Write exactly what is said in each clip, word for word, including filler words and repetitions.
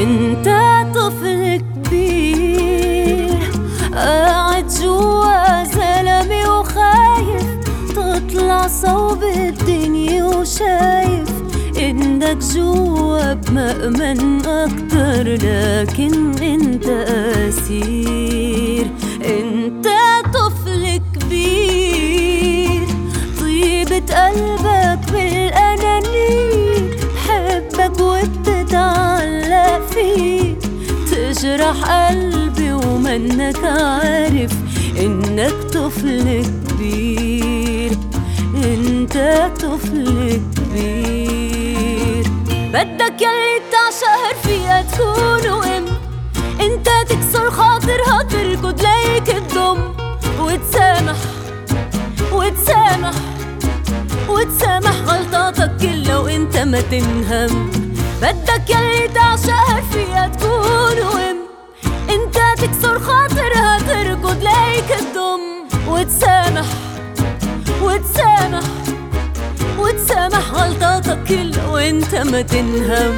انت طفل كبير قاعد جوا زلمي وخايف تطلع صوب الدنيا وشايف انك جوا بمأمن اكتر، لكن انت اسير. انت طفل كبير طيبة قلبك بالأنانية، بحبك وبتتعلق فيه، تجرح قلبي ومنك عارف انك طفل كبير. انت طفل كبير بدك يلي تعشقها فيها تكون وام، انت تكسر خاطرها تركض ليك تضم، وتسامح وتسامح وتسامح غلطاتك كلها وانت ما تنهم. بدك يلي تعشقها فيها تكون وام، انت تكسر خاطرها تركض ليك تضم، وتسامح وتسامح وتسامح غلطاتك كلها وانت ما تنهم.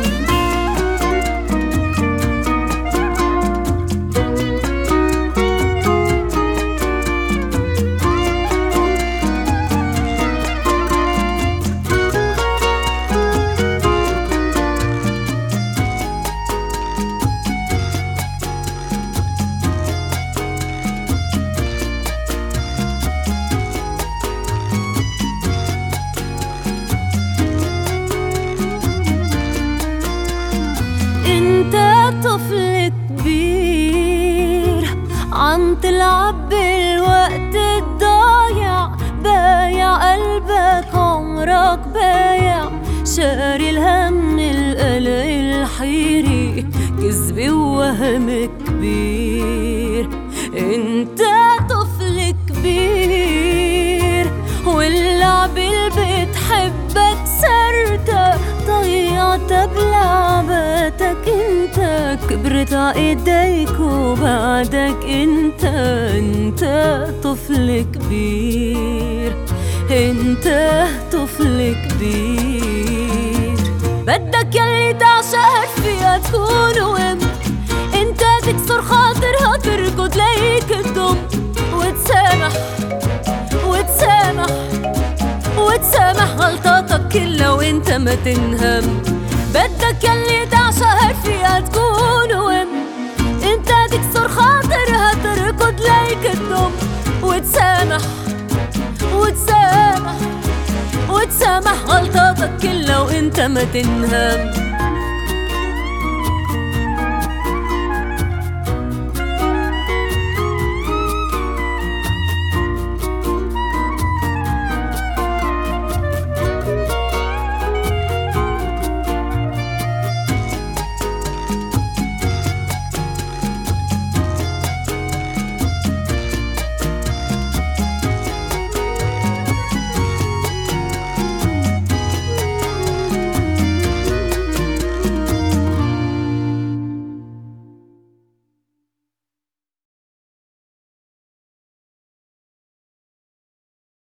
انت طفل كبير عم تلعب بالوقت الضايع، بايع قلبك عمرك بايع، شاري الهم القلق الحيري، كذب ووهم كبير. انت طفل كبير واللعب اللي بتحبك سرتها ضيعتها بلعبتك، انت كبرت عايديك وبعدك انت. انت طفل كبير انت طفل كبير بدك يلي تعشقها فيها تكون وام، انت تكسر خاطرها تركض ليك تضم، وتسامح وتسامح وتسامح غلطاتك كلها وانت ما تنهم. بدك يلي تعشقها فيها تكون وام، انت تكسر خاطرها تركض ليك تضم، وتسامح وتسامح وتسامح غلطاتك كلها وانت ما تنهم.